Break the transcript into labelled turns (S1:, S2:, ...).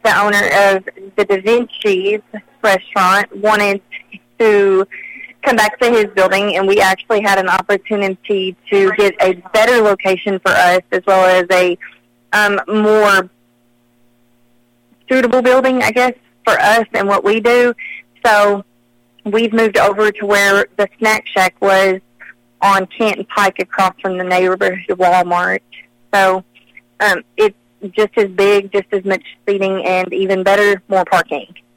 S1: the owner of the Da Vinci's restaurant, wanted to come back to his building, and we actually had an opportunity to get a better location for us, as well as a more suitable building, I guess, for us and what we do. So we've moved over to where the Snack Shack was on Canton Pike across from the neighborhood Walmart. So it's just as big, just as much seating, and even better, more parking.